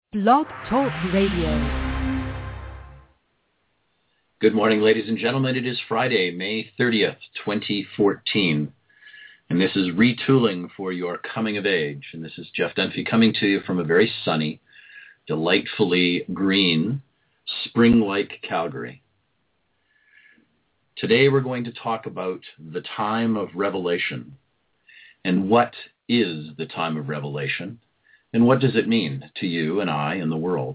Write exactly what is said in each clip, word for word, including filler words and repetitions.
Blog Talk Radio. Good morning, ladies and gentlemen. It is Friday, May thirtieth, twenty fourteen, and this is Retooling for Your Coming of Age. And this is Jeff Dunphy coming to you from a very sunny, delightfully green, spring-like Calgary. Today we're going to talk about the time of revelation, and what is the time of revelation, and what does it mean to you and I and the world?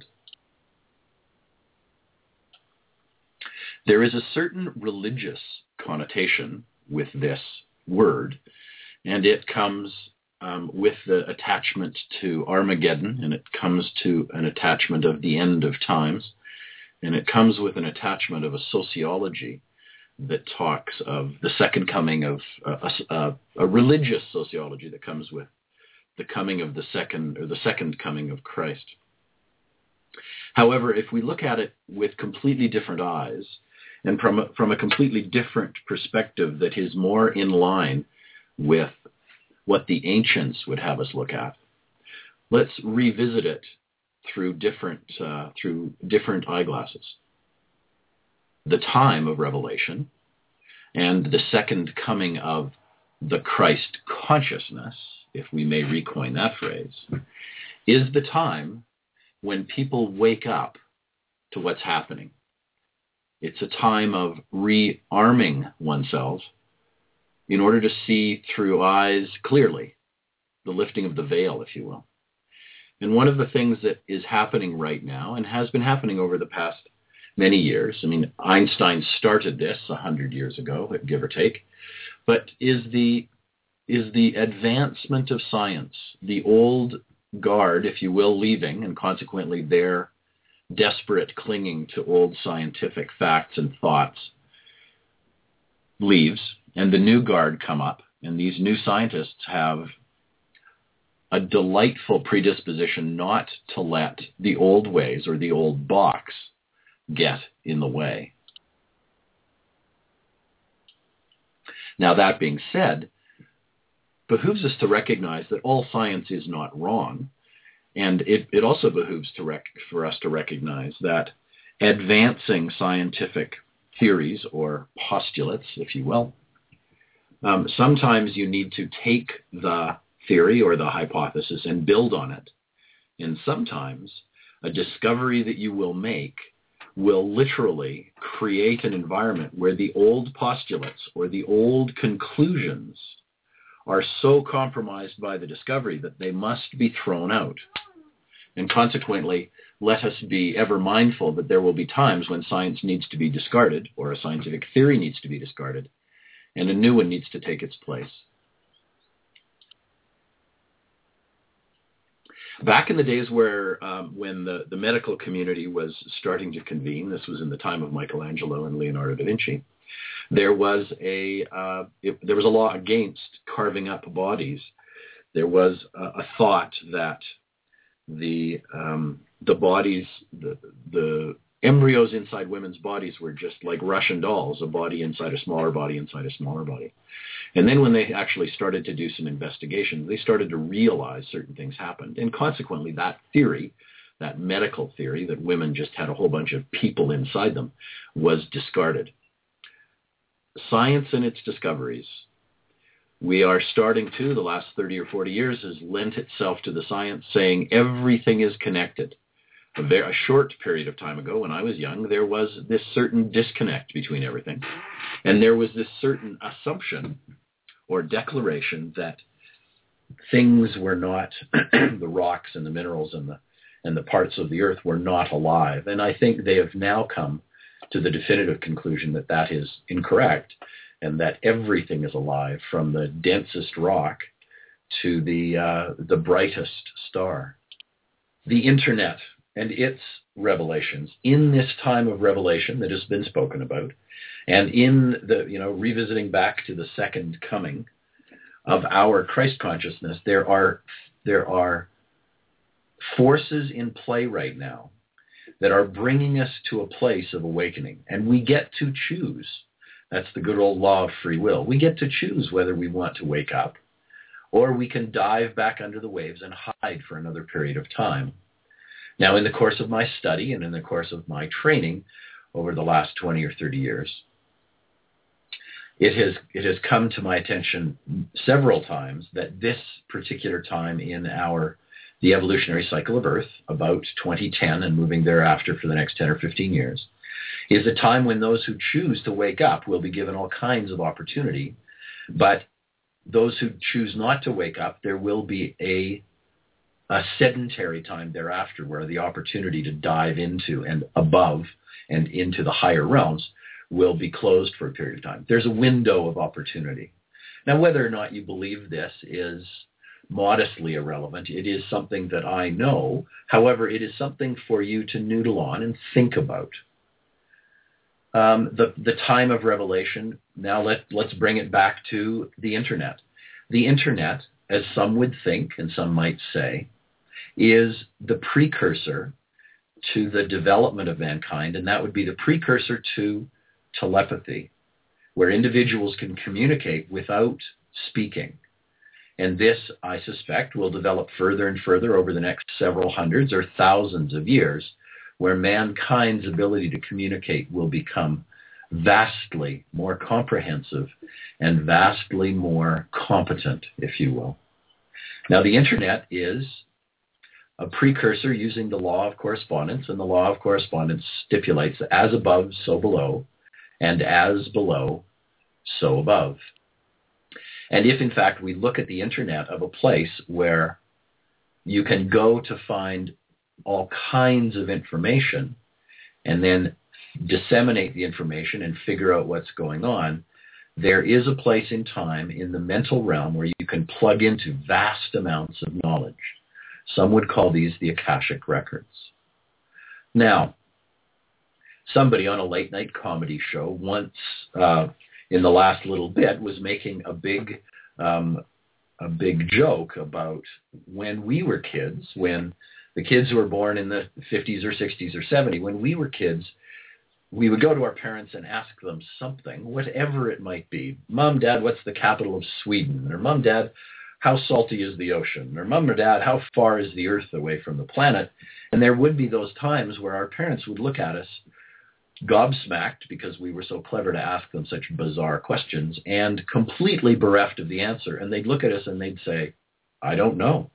There is a certain religious connotation with this word, and it comes um, with the attachment to Armageddon, and it comes to an attachment of the end of times, and it comes with an attachment of a sociology that talks of the second coming of uh, a, a religious sociology that comes with the coming of the second, or the second coming of Christ. However, if we look at it with completely different eyes, and from a, from a completely different perspective that is more in line with what the ancients would have us look at, let's revisit it through different uh, through different eyeglasses. The time of revelation and the second coming of the Christ consciousness, if we may recoin that phrase, is the time when people wake up to what's happening. It's a time of rearming oneself in order to see through eyes clearly, the lifting of the veil, if you will. And one of the things that is happening right now, and has been happening over the past many years, I mean, Einstein started this a hundred years ago, give or take, but is the is the advancement of science, the old guard, if you will, leaving, and consequently their desperate clinging to old scientific facts and thoughts leaves, and the new guard come up, and these new scientists have a delightful predisposition not to let the old ways or the old box get in the way. Now, that being said, behooves us to recognize that all science is not wrong, and it, it also behooves to rec- for us to recognize that advancing scientific theories or postulates, if you will, um, sometimes you need to take the theory or the hypothesis and build on it, and sometimes a discovery that you will make will literally create an environment where the old postulates or the old conclusions are so compromised by the discovery that they must be thrown out. And consequently, let us be ever mindful that there will be times when science needs to be discarded, or a scientific theory needs to be discarded, and a new one needs to take its place. Back in the days where, um, when the, the medical community was starting to convene, this was in the time of Michelangelo and Leonardo da Vinci, there was a uh, it, there was a law against carving up bodies. There was a, a thought that the um, the bodies, the the embryos inside women's bodies were just like Russian dolls, a body inside a smaller body inside a smaller body. And then when they actually started to do some investigation, they started to realize certain things happened. And consequently, that theory, that medical theory that women just had a whole bunch of people inside them, was discarded. Science and its discoveries, we are starting to, the last thirty or forty years, has lent itself to the science saying everything is connected. A, very, a short period of time ago, when I was young, there was this certain disconnect between everything. And there was this certain assumption or declaration that things were not, the rocks and the minerals and the, and the parts of the earth were not alive. And I think they have now come to the definitive conclusion that that is incorrect, and that everything is alive, from the densest rock to the uh, the brightest star. The internet and its revelations in this time of revelation that has been spoken about, and in the, you know, revisiting back to the second coming of our Christ consciousness, there are there are forces in play right now that are bringing us to a place of awakening. And we get to choose. That's the good old law of free will. We get to choose whether we want to wake up, or we can dive back under the waves and hide for another period of time. Now, in the course of my study and in the course of my training over the last twenty or thirty years, it has it has come to my attention several times that this particular time in our the evolutionary cycle of Earth, about twenty ten and moving thereafter for the next ten or fifteen years, is a time when those who choose to wake up will be given all kinds of opportunity. But those who choose not to wake up, there will be a, a sedentary time thereafter where the opportunity to dive into and above and into the higher realms will be closed for a period of time. There's a window of opportunity. Now, whether or not you believe this is modestly irrelevant. It is something that I know. However, it is something for you to noodle on and think about. Um, the, the time of revelation, now let, let's bring it back to the internet. The internet, as some would think and some might say, is the precursor to the development of mankind, and that would be the precursor to telepathy, where individuals can communicate without speaking. And this, I suspect, will develop further and further over the next several hundreds or thousands of years, where mankind's ability to communicate will become vastly more comprehensive and vastly more competent, if you will. Now, the internet is a precursor using the law of correspondence, and the law of correspondence stipulates as above, so below, and as below, so above. And if, in fact, we look at the internet of a place where you can go to find all kinds of information and then disseminate the information and figure out what's going on, there is a place in time in the mental realm where you can plug into vast amounts of knowledge. Some would call these the Akashic records. Now, somebody on a late-night comedy show once, uh, in the last little bit, was making a big, um, a big joke about when we were kids, when the kids who were born in the fifties or sixties or seventies, when we were kids, we would go to our parents and ask them something, whatever it might be. Mom, Dad, what's the capital of Sweden? Or Mom, Dad, how salty is the ocean? Or Mom or Dad, how far is the Earth away from the planet? And there would be those times where our parents would look at us gobsmacked because we were so clever to ask them such bizarre questions and completely bereft of the answer. And they'd look at us and they'd say, I don't know.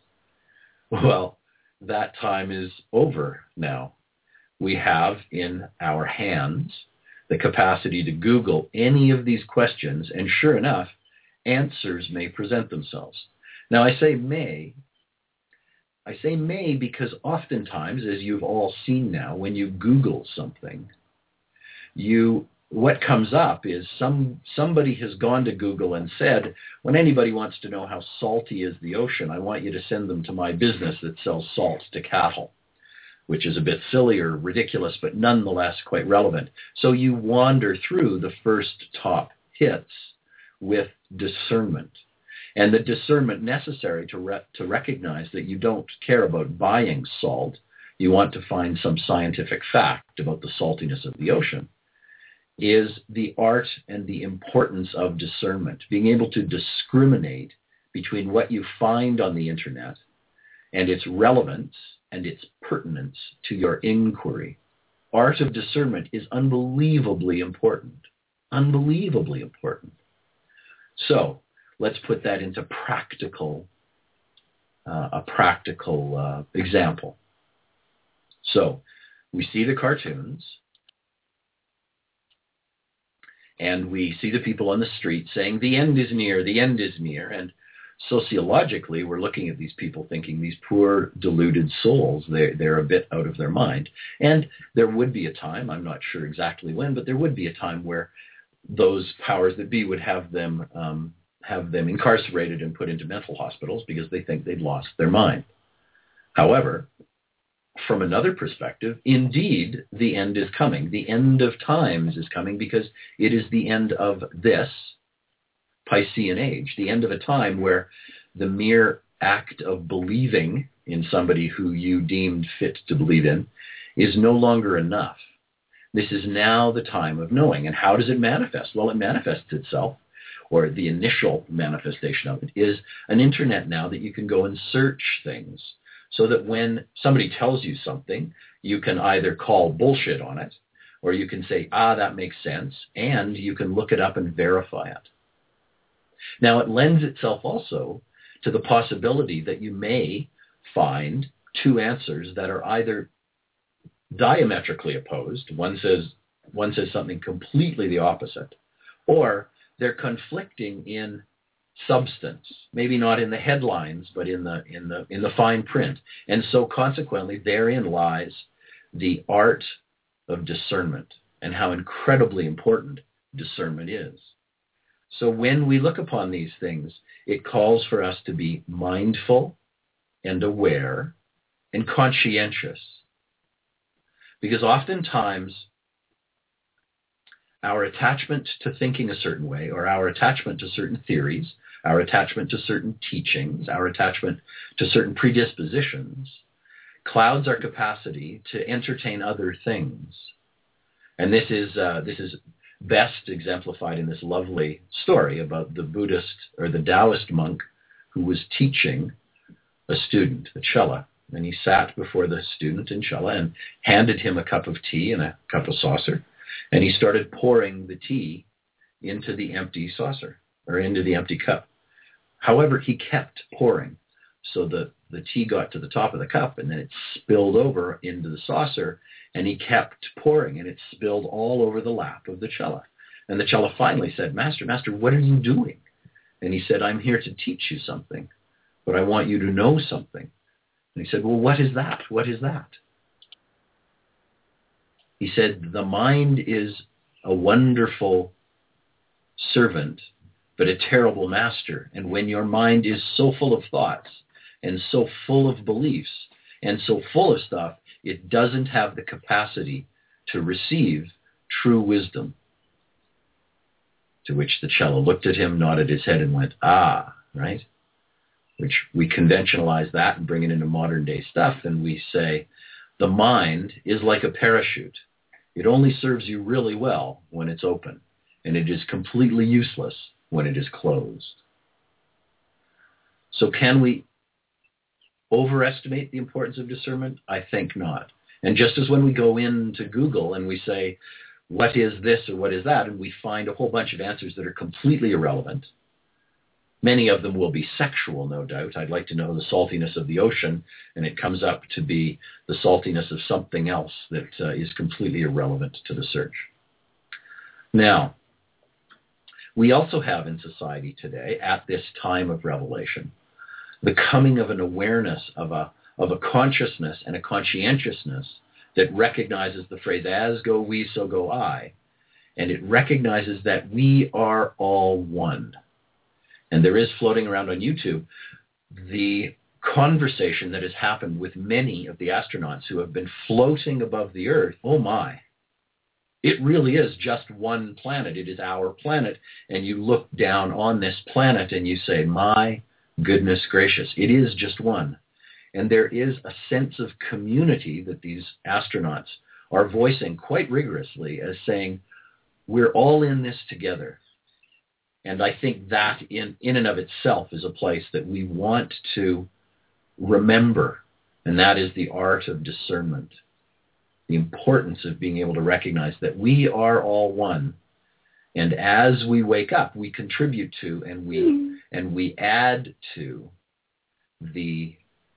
Well, that time is over now. We have in our hands the capacity to Google any of these questions, and sure enough, answers may present themselves. Now, I say may. I say may because oftentimes, as you've all seen now, when you Google something, you what comes up is some somebody has gone to Google and said, when anybody wants to know how salty is the ocean, I want you to send them to my business that sells salt to cattle, which is a bit silly or ridiculous, but nonetheless quite relevant. So you wander through the first top hits with discernment, and the discernment necessary to re- to recognize that you don't care about buying salt. You want to find some scientific fact about the saltiness of the ocean, is the art and the importance of discernment, being able to discriminate between what you find on the internet and its relevance and its pertinence to your inquiry. Art of discernment is unbelievably important, unbelievably important. So let's put that into practical, uh, a practical uh, example. So we see the cartoons, and we see the people on the street saying, the end is near, the end is near. And sociologically, we're looking at these people thinking, these poor, deluded souls, they're, they're a bit out of their mind. And there would be a time, I'm not sure exactly when, but there would be a time where those powers that be would have them um, have them incarcerated and put into mental hospitals because they think they'd lost their mind. However, from another perspective, indeed, the end is coming. The end of times is coming because it is the end of this Piscean age, the end of a time where the mere act of believing in somebody who you deemed fit to believe in is no longer enough. This is now the time of knowing. And how does it manifest? Well, it manifests itself, or the initial manifestation of it is an internet now that you can go and search things. so that when somebody tells you something, you can either call bullshit on it, or you can say, ah, that makes sense, and you can look it up and verify it. Now, it lends itself also to the possibility that you may find two answers that are either diametrically opposed. One says one says something completely the opposite, or they're conflicting in substance, maybe not in the headlines, but in the in the in the fine print. And so consequently, therein lies the art of discernment and how incredibly important discernment is. So when we look upon these things, it calls for us to be mindful and aware and conscientious. Because oftentimes our attachment to thinking a certain way, or our attachment to certain theories, our attachment to certain teachings, our attachment to certain predispositions, clouds our capacity to entertain other things. And this is uh, this is best exemplified in this lovely story about the Buddhist or the Taoist monk who was teaching a student, a Chela. And he sat before the student in Chela and handed him a cup of tea and a cup of saucer. And he started pouring the tea into the empty saucer, or into the empty cup. However, he kept pouring. So the, the tea got to the top of the cup, and then it spilled over into the saucer, and he kept pouring, and it spilled all over the lap of the Chela. And the Chela finally said, Master, Master, what are you doing? And he said, I'm here to teach you something, but I want you to know something. And he said, well, what is that? What is that? He said, the mind is a wonderful servant, but a terrible master. And when your mind is so full of thoughts and so full of beliefs and so full of stuff, it doesn't have the capacity to receive true wisdom. To which the Chela looked at him, nodded his head, and went, ah, right? Which we conventionalize that and bring it into modern day stuff, and we say, the mind is like a parachute. It only serves you really well when it's open, and it is completely useless when it is closed. So can we overestimate the importance of discernment? I think not. And just as when we go into Google and we say, what is this or what is that, and we find a whole bunch of answers that are completely irrelevant, many of them will be sexual, no doubt. I'd like to know the saltiness of the ocean, and it comes up to be the saltiness of something else that uh, is completely irrelevant to the search. Now, we also have in society today, at this time of revelation, the coming of an awareness of a of a consciousness and a conscientiousness that recognizes the phrase, as go we, so go I. And it recognizes that we are all one. And there is floating around on YouTube the conversation that has happened with many of the astronauts who have been floating above the Earth. Oh my. It really is just one planet. It is our planet. And you look down on this planet and you say, my goodness gracious, it is just one. And there is a sense of community that these astronauts are voicing quite rigorously as saying, we're all in this together. And I think that in, in and of itself is a place that we want to remember. And that is the art of discernment. The importance of being able to recognize that we are all one. And as we wake up, we contribute to and we mm. and we add to the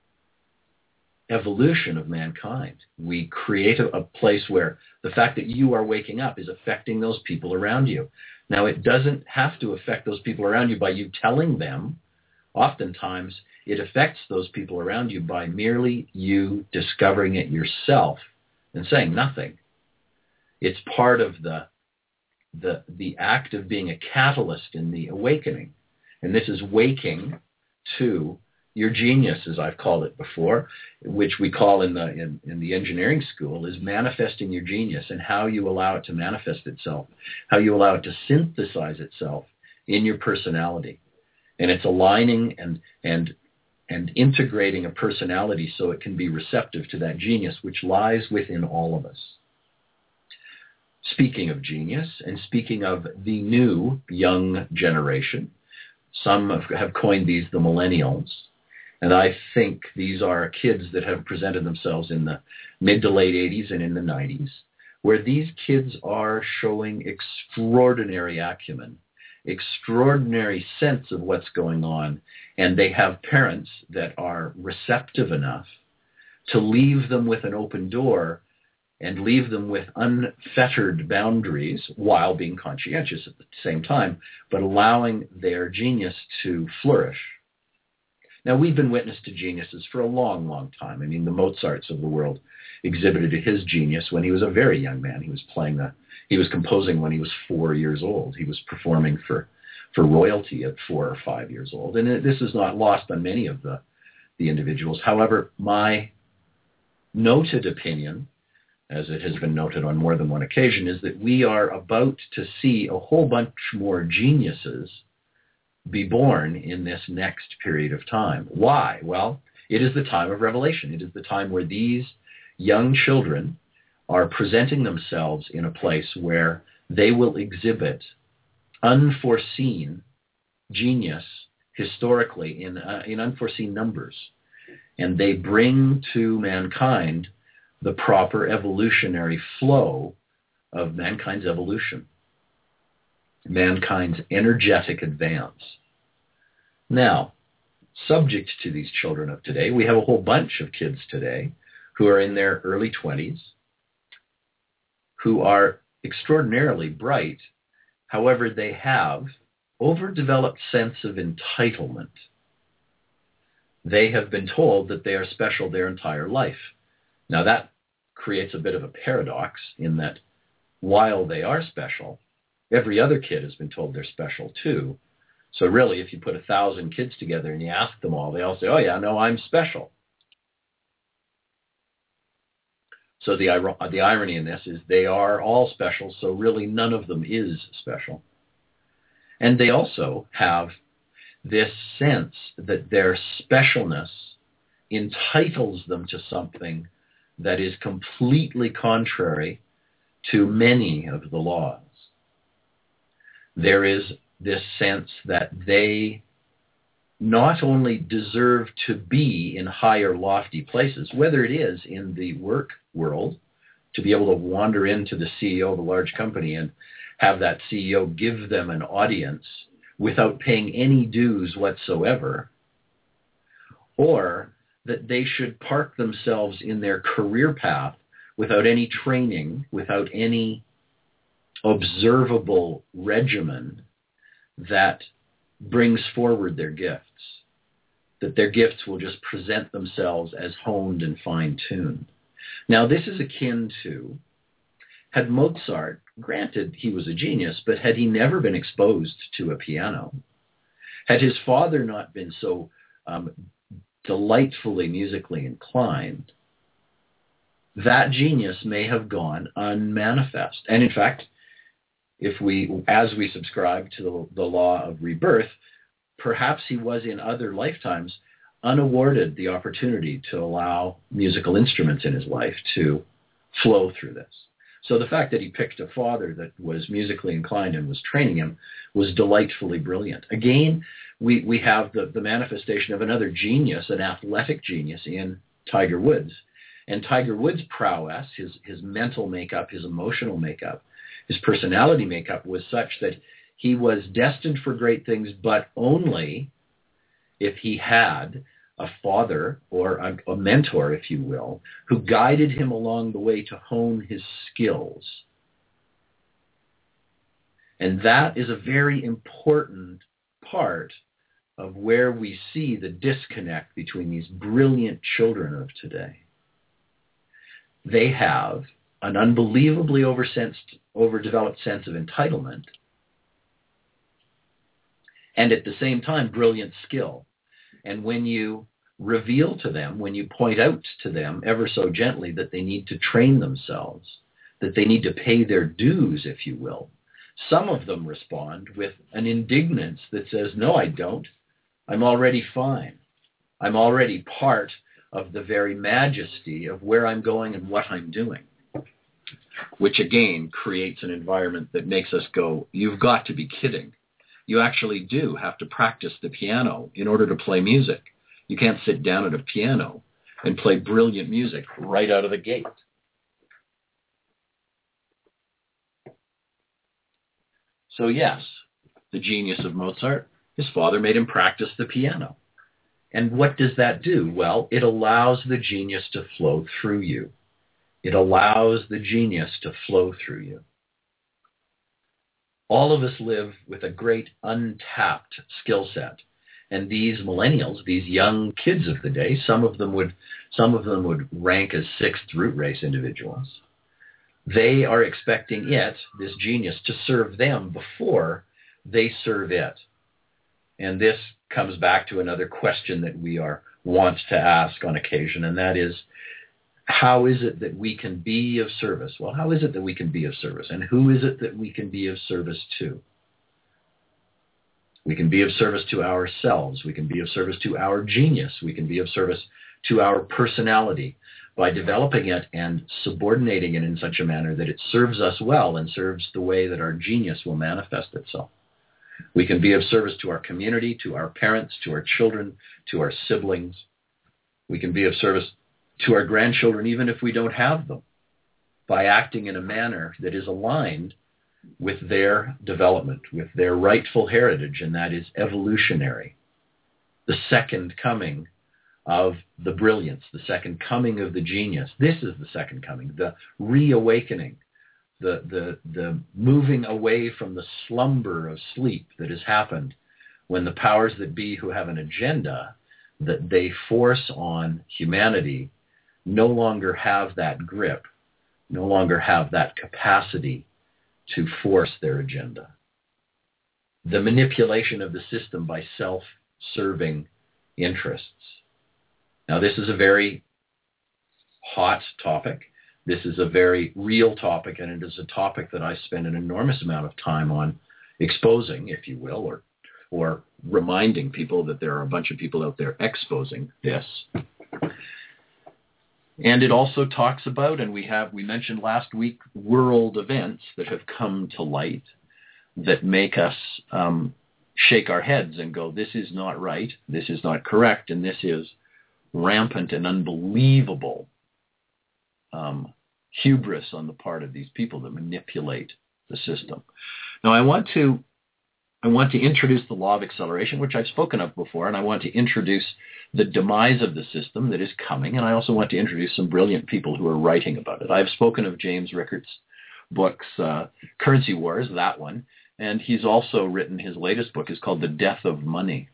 evolution of mankind. We create a, a place where the fact that you are waking up is affecting those people around you. Now, it doesn't have to affect those people around you by you telling them. Oftentimes, it affects those people around you by merely you discovering it yourself and saying nothing. It's part of the the the act of being a catalyst in the awakening. And this is waking to your genius, as I've called it before, which we call in the in, in the engineering school, is manifesting your genius and how you allow it to manifest itself, how you allow it to synthesize itself in your personality. And it's aligning and and and integrating a personality so it can be receptive to that genius which lies within all of us. Speaking of genius and speaking of the new young generation, some have coined these the millennials. And I think these are kids that have presented themselves in the mid to late eighties and in the nineties, where these kids are showing extraordinary acumen, extraordinary sense of what's going on, and they have parents that are receptive enough to leave them with an open door and leave them with unfettered boundaries while being conscientious at the same time, but allowing their genius to flourish. Now, we've been witness to geniuses for a long, long time. I mean, the Mozarts of the world exhibited his genius when he was a very young man. He was playing the, he was composing when he was four years old. He was performing for, for royalty at four or five years old. And it, this is not lost on many of the, the individuals. However, my noted opinion, as it has been noted on more than one occasion, is that we are about to see a whole bunch more geniuses be born in this next period of time. Why? Well, it is the time of revelation. It is the time where these young children are presenting themselves in a place where they will exhibit unforeseen genius historically in, uh, in unforeseen numbers. And they bring to mankind the proper evolutionary flow of mankind's evolution, mankind's energetic advance. Now, subject to these children of today, we have a whole bunch of kids today who are in their early twenties, who are extraordinarily bright. However, they have overdeveloped sense of entitlement. They have been told that they are special their entire life. Now, that creates a bit of a paradox in that while they are special, every other kid has been told they're special too. So really, if you put a thousand kids together and you ask them all, they all say, oh yeah, no, I'm special. So the, the irony in this is they are all special, so really none of them is special. And they also have this sense that their specialness entitles them to something that is completely contrary to many of the laws. There is this sense that they not only deserve to be in higher, lofty places, whether it is in the work world, to be able to wander into the C E O of a large company and have that C E O give them an audience without paying any dues whatsoever, or that they should park themselves in their career path without any training, without any observable regimen that brings forward their gifts, that their gifts will just present themselves as honed and fine-tuned. Now, this is akin to, had Mozart, granted he was a genius, but had he never been exposed to a piano, had his father not been so um, delightfully musically inclined, that genius may have gone unmanifest. And in fact, if we, as we subscribe to the, the law of rebirth, perhaps he was in other lifetimes unawarded the opportunity to allow musical instruments in his life to flow through this. So the fact that he picked a father that was musically inclined and was training him was delightfully brilliant. Again, we, we have the, the manifestation of another genius, an athletic genius in Tiger Woods. And Tiger Woods' prowess, his, his mental makeup, his emotional makeup, his personality makeup was such that he was destined for great things, but only if he had a father or a, a mentor, if you will, who guided him along the way to hone his skills. And that is a very important part of where we see the disconnect between these brilliant children of today. They have an unbelievably oversensed, overdeveloped sense of entitlement, and at the same time, brilliant skill. And when you reveal to them, when you point out to them ever so gently that they need to train themselves, that they need to pay their dues, if you will, some of them respond with an indignance that says, no, I don't. I'm already fine. I'm already part of the very majesty of where I'm going and what I'm doing, which again creates an environment that makes us go, you've got to be kidding. You actually do have to practice the piano in order to play music. You can't sit down at a piano and play brilliant music right out of the gate. So yes, the genius of Mozart, his father made him practice the piano. And what does that do? Well, it allows the genius to flow through you. It allows the genius to flow through you. All of us live with a great untapped skill set. And these millennials, these young kids of the day, some of them would, some of them would rank as sixth root race individuals. They are expecting it, this genius, to serve them before they serve it. And this comes back to another question that we are wont to ask on occasion, and that is, how is it that we can be of service? Well, how is it that we can be of service? And who is it that we can be of service to? We can be of service to ourselves. We can be of service to our genius. We can be of service to our personality by developing it and subordinating it in such a manner that it serves us well and serves the way that our genius will manifest itself. We can be of service to our community, to our parents, to our children, to our siblings. We can be of service to our grandchildren, even if we don't have them, by acting in a manner that is aligned with their development, with their rightful heritage, and that is evolutionary. The second coming of the brilliance, the second coming of the genius. This is the second coming, the reawakening, the, the, the moving away from the slumber of sleep that has happened when the powers that be who have an agenda that they force on humanity no longer have that grip, no longer have that capacity to force their agenda. The manipulation of the system by self-serving interests. Now, this is a very hot topic. This is a very real topic, and it is a topic that I spend an enormous amount of time on exposing, if you will, or or reminding people that there are a bunch of people out there exposing this. And it also talks about, and we have, we mentioned last week, world events that have come to light that make us um, shake our heads and go, this is not right, this is not correct, and this is rampant and unbelievable um, hubris on the part of these people that manipulate the system. Now, I want to I want to introduce the law of acceleration, which I've spoken of before, and I want to introduce the demise of the system that is coming, and I also want to introduce some brilliant people who are writing about it. I've spoken of James Rickards' books, uh, Currency Wars, that one, and he's also written, his latest book is called The Death of Money.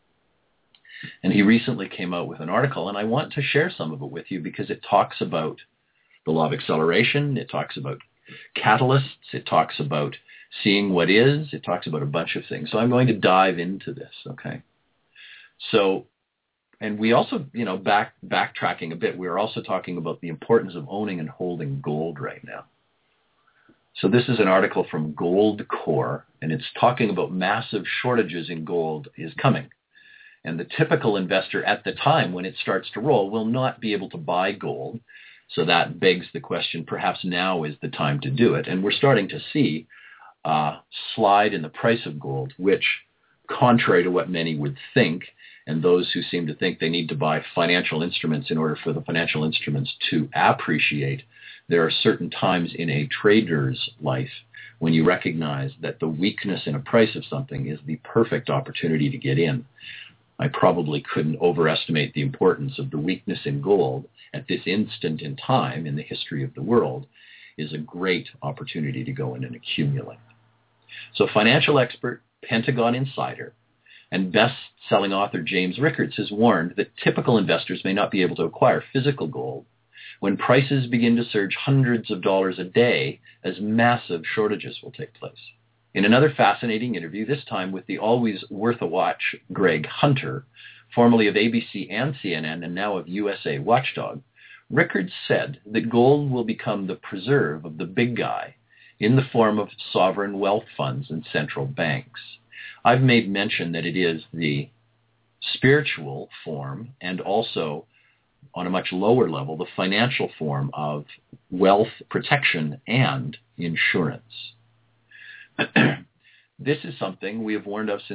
And he recently came out with an article, and I want to share some of it with you because it talks about the law of acceleration, it talks about catalysts, it talks about seeing what is, it talks about a bunch of things. So I'm going to dive into this, okay? So, and we also, you know, back backtracking a bit, we're also talking about the importance of owning and holding gold right now. So this is an article from Goldcore, and it's talking about massive shortages in gold is coming. And the typical investor at the time when it starts to roll will not be able to buy gold. So that begs the question, perhaps now is the time to do it. And we're starting to see a slide in the price of gold, which, contrary to what many would think, and those who seem to think they need to buy financial instruments in order for the financial instruments to appreciate, there are certain times in a trader's life when you recognize that the weakness in a price of something is the perfect opportunity to get in. I probably couldn't overestimate the importance of the weakness in gold at this instant in time in the history of the world is a great opportunity to go in and accumulate. So financial expert, Pentagon insider, and best-selling author James Rickards has warned that typical investors may not be able to acquire physical gold when prices begin to surge hundreds of dollars a day as massive shortages will take place. In another fascinating interview, this time with the always worth a watch Greg Hunter, formerly of A B C and C N N and now of U S A Watchdog, Rickards said that gold will become the preserve of the big guy in the form of sovereign wealth funds and central banks. I've made mention that it is the spiritual form and also, on a much lower level, the financial form of wealth protection and insurance. This is something we have warned of since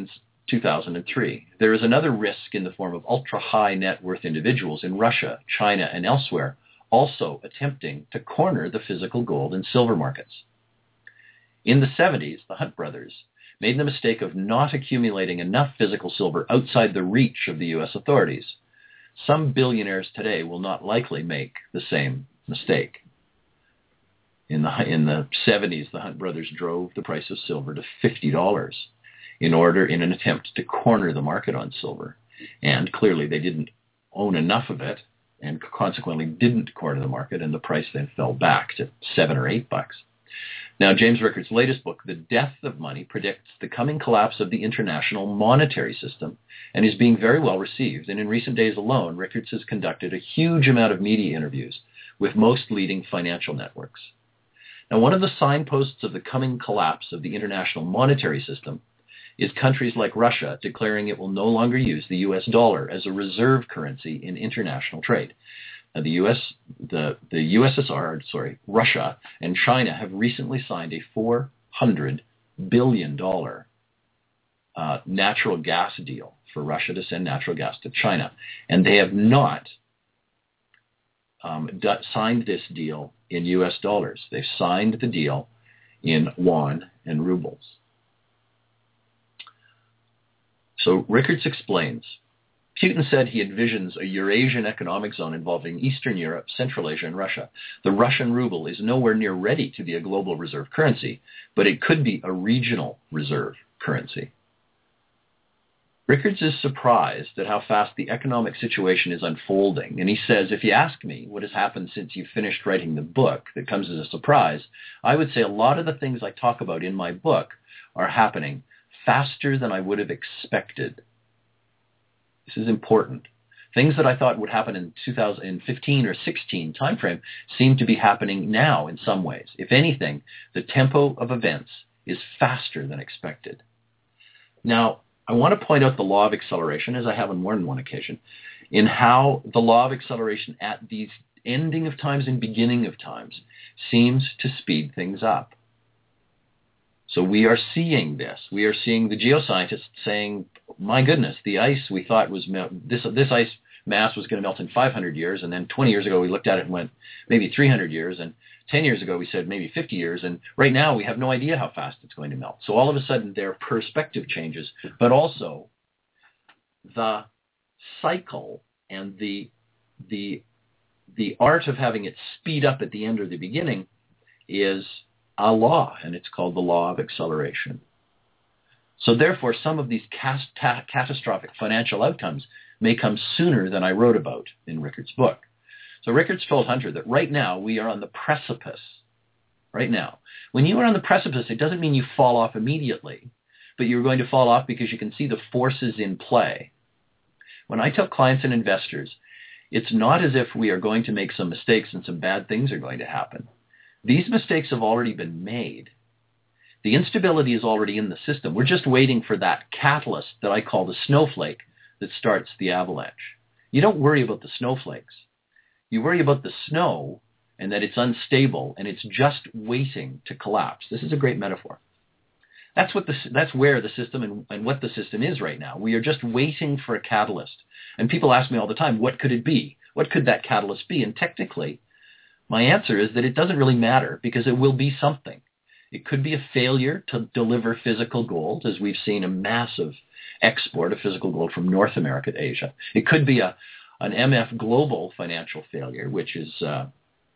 two thousand three. There is another risk in the form of ultra-high net worth individuals in Russia, China, and elsewhere also attempting to corner the physical gold and silver markets. In the seventies, the Hunt brothers made the mistake of not accumulating enough physical silver outside the reach of the U S authorities. Some billionaires today will not likely make the same mistake. In the, in the seventies, the Hunt brothers drove the price of silver to fifty dollars in order, in an attempt to corner the market on silver. And clearly they didn't own enough of it and consequently didn't corner the market, and the price then fell back to seven or eight bucks. Now, James Rickards' latest book, The Death of Money, predicts the coming collapse of the international monetary system and is being very well received. And in recent days alone, Rickards has conducted a huge amount of media interviews with most leading financial networks. Now, one of the signposts of the coming collapse of the international monetary system is countries like Russia declaring it will no longer use the U S dollar as a reserve currency in international trade. Now, the U S, the, the U S S R, sorry, Russia and China have recently signed a four hundred billion dollars uh, natural gas deal for Russia to send natural gas to China. And they have not um, d- signed this deal in U S dollars. They've signed the deal in yuan and rubles. So Rickards explains, Putin said he envisions a Eurasian economic zone involving Eastern Europe, Central Asia, and Russia. The Russian ruble is nowhere near ready to be a global reserve currency, but it could be a regional reserve currency. Rickards is surprised at how fast the economic situation is unfolding, and he says, if you ask me what has happened since you finished writing the book that comes as a surprise, I would say a lot of the things I talk about in my book are happening faster than I would have expected. This is important. Things that I thought would happen in two thousand fifteen or sixteen timeframe seem to be happening now in some ways. If anything, the tempo of events is faster than expected. Now, I want to point out the law of acceleration, as I have on more than one occasion, in how the law of acceleration at these ending of times and beginning of times seems to speed things up. So we are seeing this. We are seeing the geoscientists saying, my goodness, the ice we thought was, mel- this, this ice mass was going to melt in five hundred years, and then twenty years ago we looked at it and went, maybe three hundred years, and ten years ago we said maybe fifty years, and right now we have no idea how fast it's going to melt. So all of a sudden there are perspective changes, but also the cycle and the, the, the art of having it speed up at the end or the beginning is a law, and it's called the law of acceleration. So therefore, some of these cas- ta- catastrophic financial outcomes may come sooner than I wrote about in Rickards' book. So Rickards told Hunter that right now we are on the precipice. Right now. When you are on the precipice, it doesn't mean you fall off immediately, but you're going to fall off because you can see the forces in play. When I tell clients and investors, it's not as if we are going to make some mistakes and some bad things are going to happen. These mistakes have already been made. The instability is already in the system. We're just waiting for that catalyst that I call the snowflake that starts the avalanche. You don't worry about the snowflakes. You worry about the snow and that it's unstable and it's just waiting to collapse. This is a great metaphor. That's what the, that's where the system and, and what the system is right now. We are just waiting for a catalyst. And people ask me all the time, what could it be? What could that catalyst be? And technically, my answer is that it doesn't really matter because it will be something. It could be a failure to deliver physical gold, as we've seen a massive export of physical gold from North America to Asia. It could be a an M F global financial failure, which is uh,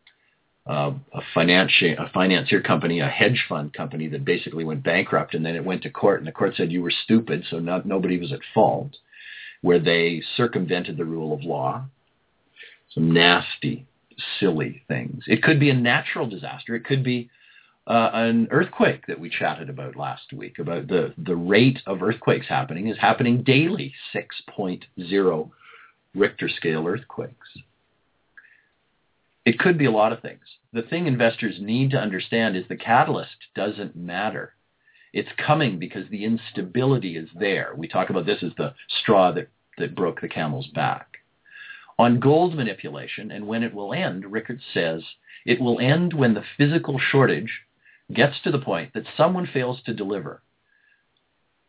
uh, a, financi- a financier company, a hedge fund company that basically went bankrupt, and then it went to court, and the court said you were stupid, so not, nobody was at fault, where they circumvented the rule of law. Some nasty, silly things. It could be a natural disaster. It could be uh, an earthquake that we chatted about last week, about the, the rate of earthquakes happening is happening daily, six point oh Richter scale earthquakes. It could be a lot of things. The thing investors need to understand is the catalyst doesn't matter. It's coming because the instability is there. We talk about this as the straw that, that broke the camel's back. On gold manipulation and when it will end, Rickards says, it will end when the physical shortage gets to the point that someone fails to deliver.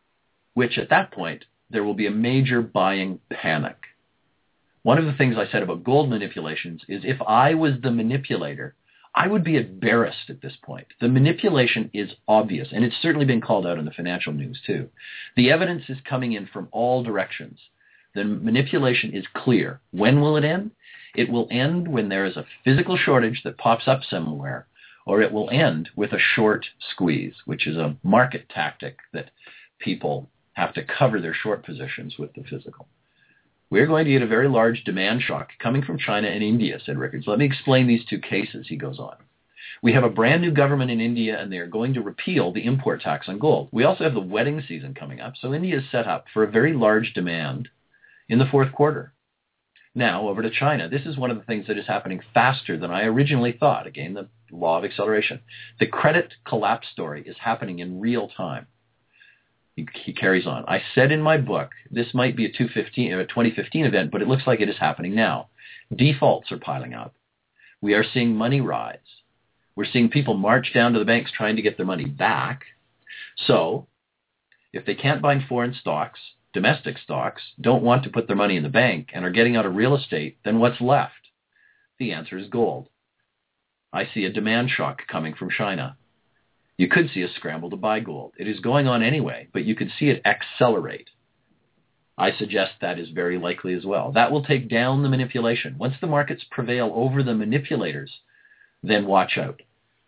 which at that point, there will be a major buying panic. One of the things I said about gold manipulations is if I was the manipulator, I would be embarrassed at this point. The manipulation is obvious, and it's certainly been called out in the financial news too. The evidence is coming in from all directions. The manipulation is clear. When will it end? It will end when there is a physical shortage that pops up somewhere, or it will end with a short squeeze, which is a market tactic that people have to cover their short positions with the physical. We're going to get a very large demand shock coming from China and India, said Rickards. Let me explain these two cases, he goes on. We have a brand new government in India, and they are going to repeal the import tax on gold. We also have the wedding season coming up, so India is set up for a very large demand in the fourth quarter. Now, over to China. This is one of the things that is happening faster than I originally thought. Again, the law of acceleration. The credit collapse story is happening in real time. He, he carries on. I said in my book, this might be a, two fifteen, a twenty fifteen event, but it looks like it is happening now. Defaults are piling up. We are seeing money rise. We're seeing people march down to the banks trying to get their money back. So if they can't buy foreign stocks, domestic stocks, don't want to put their money in the bank, and are getting out of real estate, then what's left? The answer is gold. I see a demand shock coming from China. You could see a scramble to buy gold. It is going on anyway, but you could see it accelerate. I suggest that is very likely as well. That will take down the manipulation. Once the markets prevail over the manipulators, then watch out.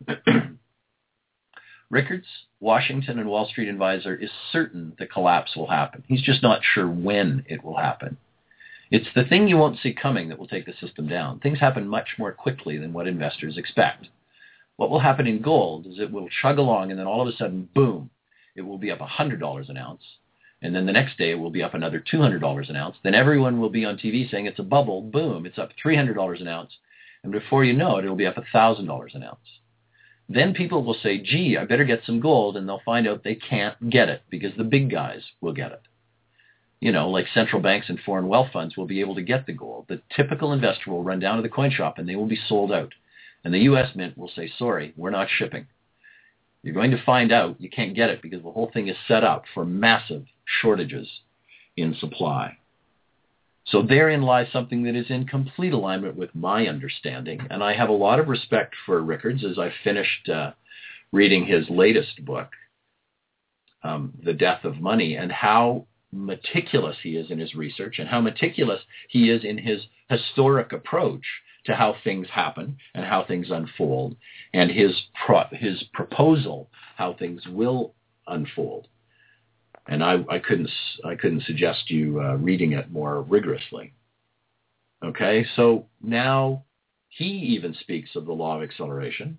Rickards, Washington and Wall Street Advisor, is certain the collapse will happen. He's just not sure when it will happen. It's the thing you won't see coming that will take the system down. Things happen much more quickly than what investors expect. What will happen in gold is it will chug along, and then all of a sudden, boom, it will be up one hundred dollars an ounce. And then the next day it will be up another two hundred dollars an ounce. Then everyone will be on T V saying it's a bubble. Boom, it's up three hundred dollars an ounce. And before you know it, it'll be up one thousand dollars an ounce. Then people will say, gee, I better get some gold, and they'll find out they can't get it because the big guys will get it. You know, like central banks and foreign wealth funds will be able to get the gold. The typical investor will run down to the coin shop, and they will be sold out. And the U S Mint will say, sorry, we're not shipping. You're going to find out you can't get it because the whole thing is set up for massive shortages in supply. So therein lies something that is in complete alignment with my understanding. And I have a lot of respect for Rickards as I finished uh, reading his latest book, um, The Death of Money, and how meticulous he is in his research and how meticulous he is in his historic approach to how things happen and how things unfold, and his pro- his proposal how things will unfold. And I, I couldn't I couldn't suggest you uh, reading it more rigorously. Okay, so now he even speaks of the law of acceleration,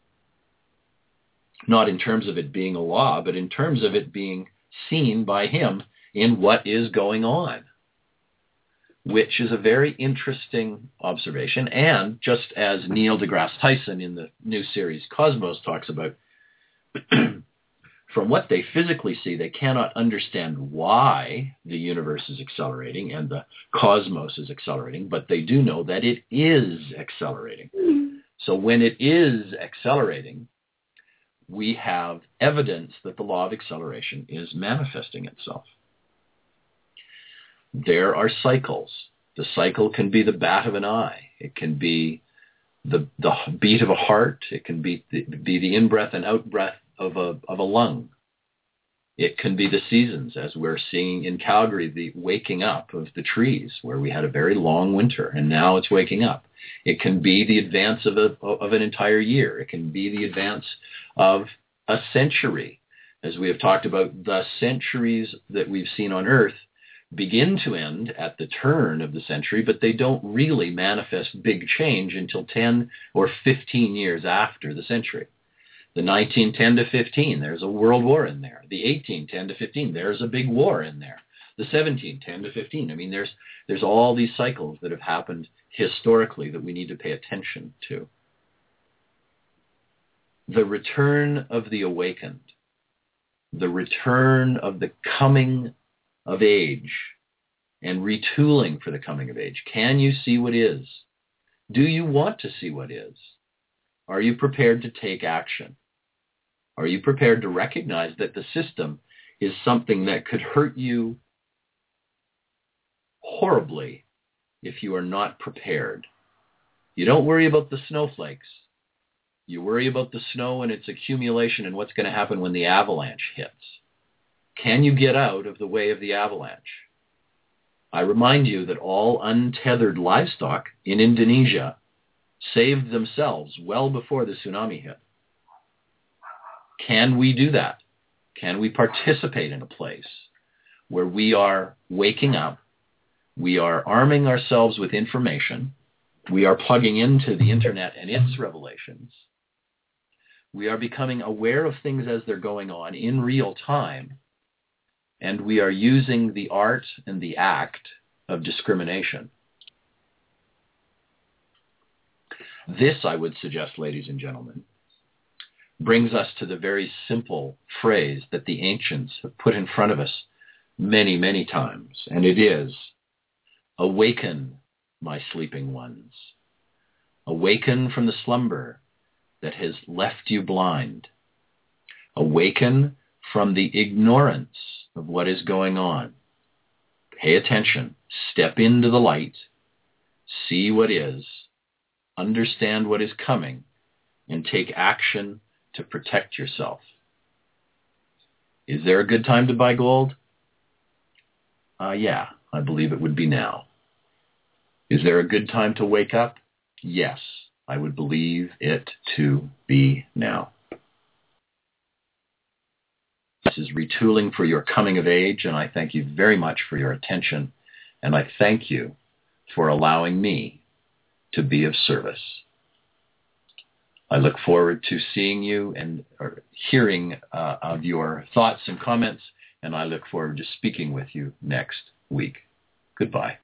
not in terms of it being a law, but in terms of it being seen by him in what is going on, which is a very interesting observation. And just as Neil deGrasse Tyson in the new series Cosmos talks about, from what they physically see, they cannot understand why the universe is accelerating and the cosmos is accelerating, but they do know that it is accelerating. Mm-hmm. So when it is accelerating, we have evidence that the law of acceleration is manifesting itself. There are cycles. The cycle can be the bat of an eye. It can be the the beat of a heart. It can be the, be the in-breath and out-breath of a of a lung. It can be the seasons, as we're seeing in Calgary, the waking up of the trees, where we had a very long winter, and now it's waking up. It can be the advance of a of an entire year. It can be the advance of a century, as we have talked about. The centuries that we've seen on Earth begin to end at the turn of the century, but they don't really manifest big change until ten or fifteen years after the century. The nineteen ten to fifteen, there's a world war in there. The eighteen ten to fifteen, there's a big war in there. The seventeen ten to fifteen, I mean, there's there's all these cycles that have happened historically that we need to pay attention to. The return of the awakened, the return of the coming of age and retooling for the coming of age. Can you see what is? Do you want to see what is? Are you prepared to take action? Are you prepared to recognize that the system is something that could hurt you horribly if you are not prepared. You don't worry about the snowflakes. You worry about the snow and its accumulation and what's going to happen when the avalanche hits. Can you get out of the way of the avalanche? I remind you that all untethered livestock in Indonesia saved themselves well before the tsunami hit. Can we do that? Can we participate in a place where we are waking up, we are arming ourselves with information, we are plugging into the internet and its revelations, we are becoming aware of things as they're going on in real time, and we are using the art and the act of discrimination? This, I would suggest, ladies and gentlemen, brings us to the very simple phrase that the ancients have put in front of us many, many times, and it is, "Awaken, my sleeping ones. Awaken from the slumber that has left you blind. Awaken from the ignorance of what is going on. Pay attention. Step into the light. See what is. Understand what is coming, and take action to protect yourself." Is there a good time to buy gold? Uh, yeah, I believe it would be now. Is there a good time to wake up? Yes, I would believe it to be now. This is Retooling for Your Coming of Age, and I thank you very much for your attention, and I thank you for allowing me to be of service. I look forward to seeing you and or hearing uh, of your thoughts and comments, and I look forward to speaking with you next week. Goodbye.